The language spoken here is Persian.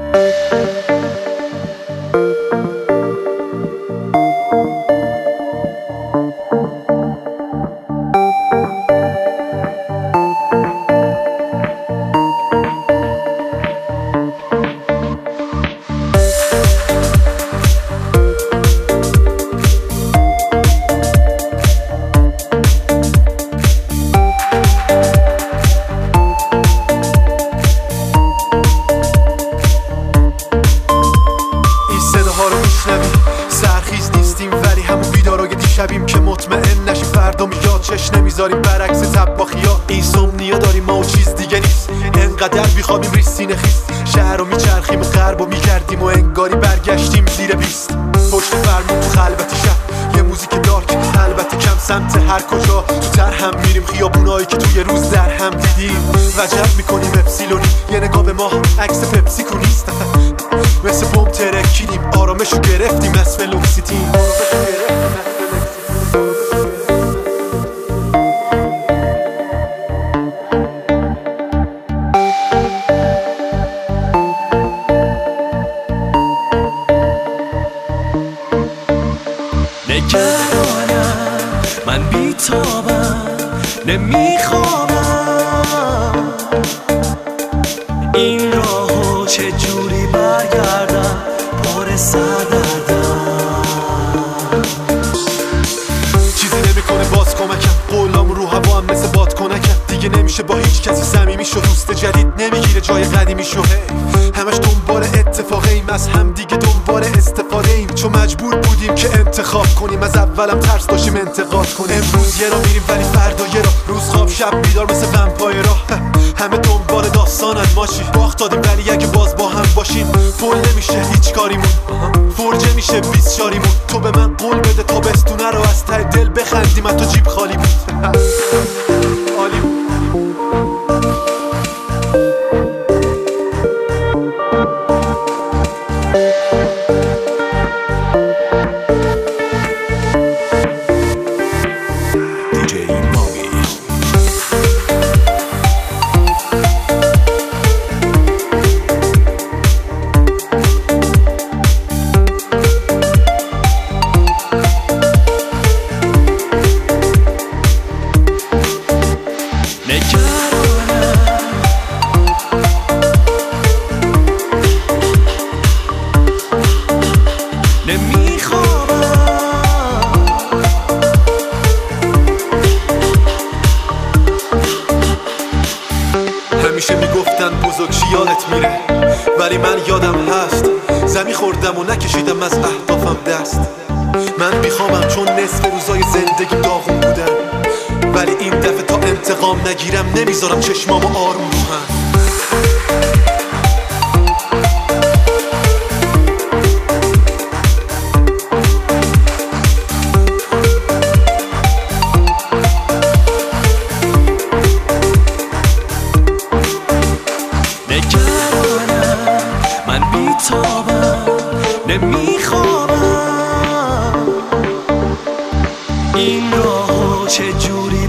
سرخیز نیستیم ولی همون بیدارای دیشبیم که مطمئن نشیم فردا میاد چش نمیذاریم برعکس تباخیا. اینسومنیا داریم ما و چیز دیگه نیست، انقدر بیخوابیم ریز سینه خیست. شهر رو میچرخیم و غرب رو میگردیم و انگاری برگشتیم زیر بیست. پشت فرمون تو خلوتی شب یه موزیک دارک، البته کم سمت هر کجا تو تر هم میریم. خیابونایی که توی روز در هم دیدیم وجب میکنیم اپسیلونی. یه نگاه به ما عکس پپسی کونیست، مثل بوم ترکیدیم آرامشو گرفتیم از فلوکسیتین. نگرانم من بیتابم نمیخوابم، این راهو چجوری برگردم پر سردردم. چیزی نمیکنه باز کمکم، قولام رو هوا هم مثل باد کنکم. دیگه نمیشه با هیچ کسی صمیمی شو، دوست جدید نمیگیره جای قدیمی شو. همش دنبال اتفاقیم، از هم دیگه دنبال استفاده ایم. چون مجبور بودیم که انتخاب کنیم، از اولم ترس داشتیم انتقاد کنیم. امروز یه را میریم ولی فردا یه را، روز خواب شب بیدار مثل ومپایرا. همه دنبال داستانن، ما چی باخت دادیم ولی اگه باز با هم باشیم فول نمیشه هیچ کاریمون، فرجه میشه 20 شاریمون. تو به من قول بده تابستونه رو از ته دل بخندیم، تو جیب خالی بود. عالی بود. همیشه میگفتن بزرگ یادت میره، ولی من یادم هست زمین خوردم و نکشیدم از اهدافم دست. من میخوامم چون نصف روزای زندگی داغون بودن، ولی این دفعه تا انتقام نگیرم نمیذارم چشمامو آروم رو هم. نگرانم من بیتابم نمیخوابم، این راهو چجوری